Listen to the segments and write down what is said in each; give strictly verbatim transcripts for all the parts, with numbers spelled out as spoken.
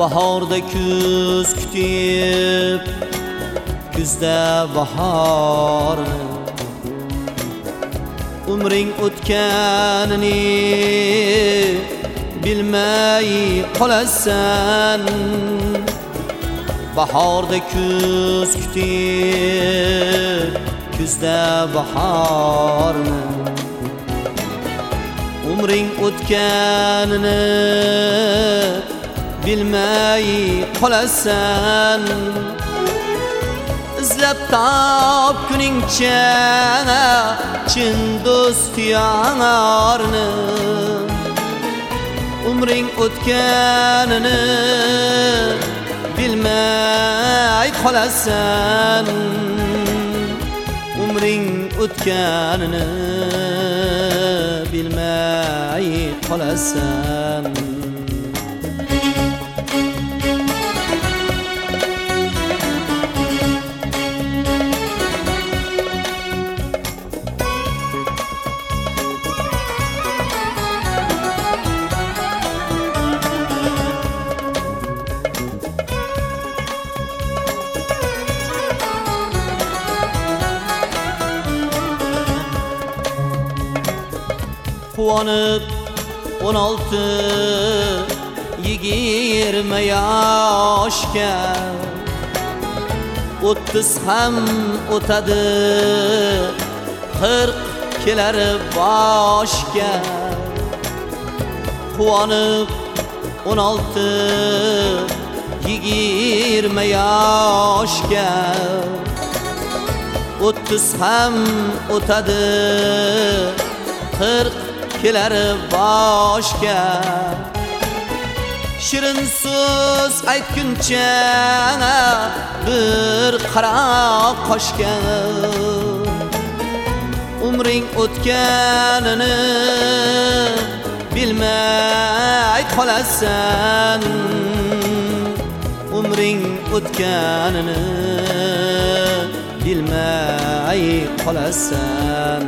bahorda kuz kutib, kuzda bahorni, umring o'tganini bilmay qolasan. Bahorda kuz kutib, kuzda bahorni, umring o'tganini bilmay qolasan. İzlab topguningcha chin do'st yorni, umring o'tganini bilmay qolasan. Umring o'tganini bilmay qolasan. Quvonib o'n olti yigirma yoshga, o'ttiz ham o'tadi qirq kelar boshga. Quvonib o'n olti yigirma yoshga, o'ttiz ham o'tadi qirq kelar boshga. Shirin so'z aytguncha bir qara qoshga, umring o'tganini bilmay qolasan. Umring o'tganini bilmay qolasan.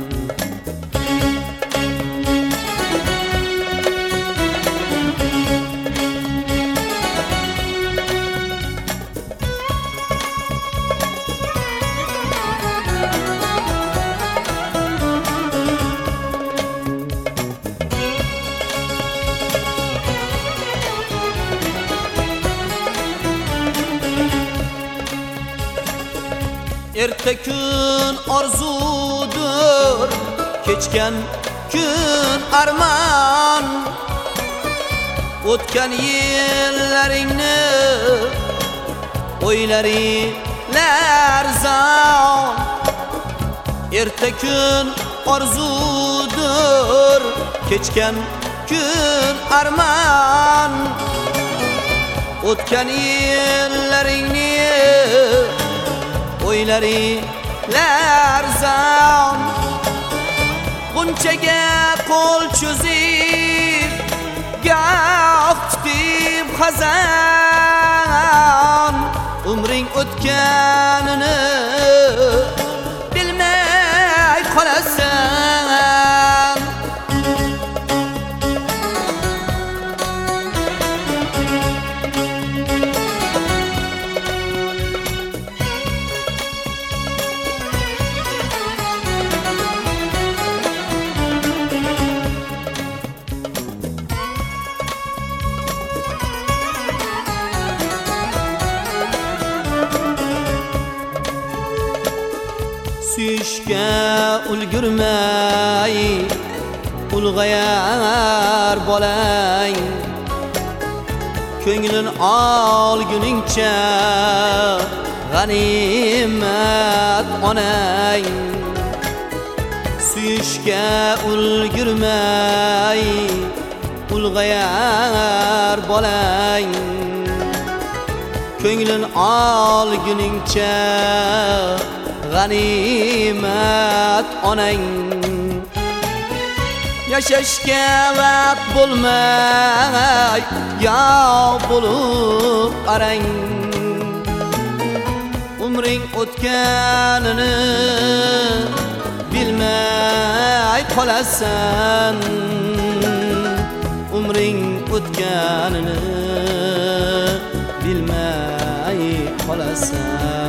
Erta kun orzudur, kechgan kun armon. O'tgan yillaringni o'ylaringlar zon. Erta kun orzudur, kechgan kun armon. O'tgan yillaringni o'ylaringlar zon. Bunchaga qo'l cho'zib goh tutib xazon. Umring o'tganini bilmay qolasan. Suyishga ulgurmay ulg'ayar bolang. Ko'nglin olguningcha g'animat onang. Suyishga ulgurmay ulg'ayar bolang. Ko'nglin olguningcha g'animat onang. Yashashga vaqt bo'lmay yo'q bo'lib qarang. Umring o'tganini bilmay qolasan. Umring o'tganini qolasan.